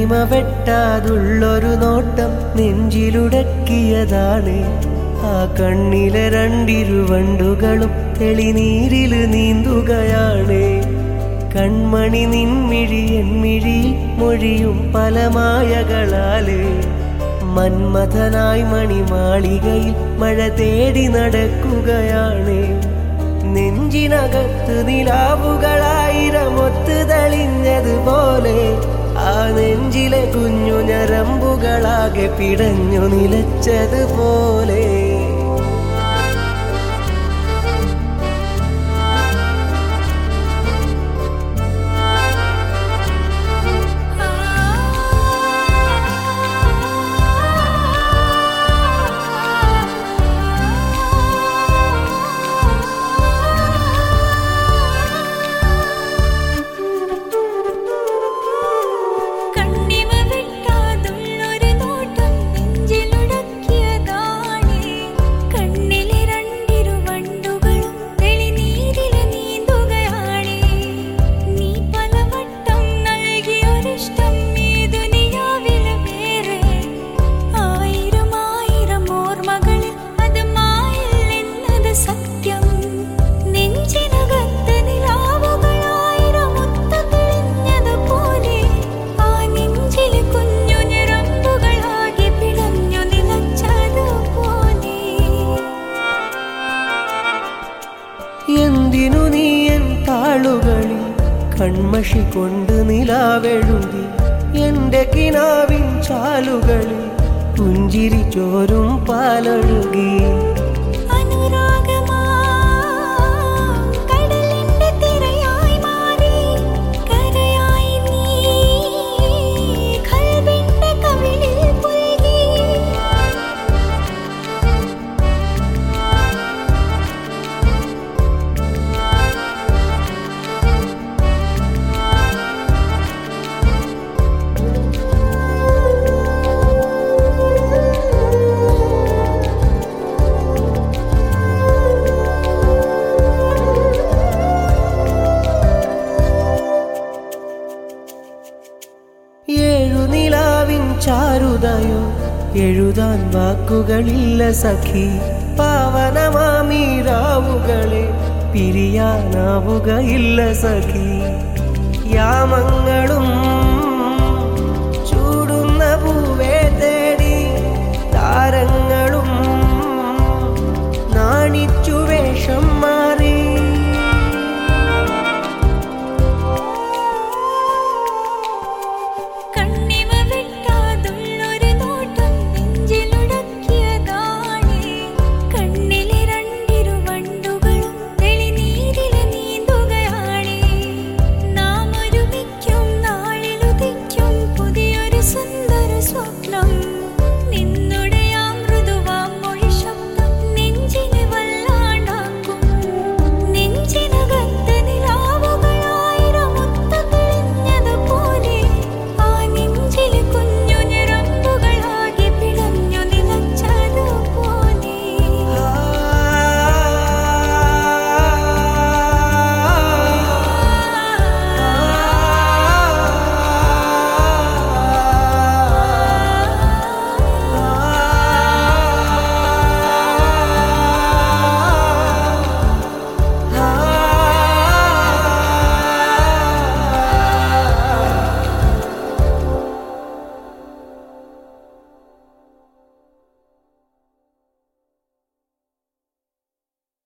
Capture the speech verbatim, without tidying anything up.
കണ്ണിമ വെട്ടാതുള്ളൊരു നോട്ടം നെഞ്ചിലുടക്കിയതാണ്. ആ കണ്ണിലെ രണ്ടിരുവണ്ടുകളും തെളിനീരില് നീന്തുകയാണ്. കൺമണി നിൻമിഴി എന്മിഴി മൊഴിയും പല മായകളാല് മന്മഥനായി മണിമാളികയിൽ മഴ തേടി നടക്കുകയാണ്. നെഞ്ചിനകത്ത് നിലാവുകളായിരമൊത്ത് തെളിഞ്ഞതുപോലെ ആ നെഞ്ചിലെ കുഞ്ഞു ഞരമ്പുകളാകെ പിടഞ്ഞു നിലച്ചതുപോലെ. എന്തിനു നീ എൻ താളുകളിൽ കൺമഷി കൊണ്ട് നിലാവെഴുതി എന്റെ കിനാവിൻ ചാലുകളിൽ പുഞ്ചിരി ചോരും പാലൊഴുകി. ഏഴു നിലാവിൻ ചാരുതയോ എഴുതാൻ വാക്കുകളില്ല സഖി. പാവനമാമീരാവുകളെ പിരിയാനാവുകയില്ല സഖി. യാമങ്ങളും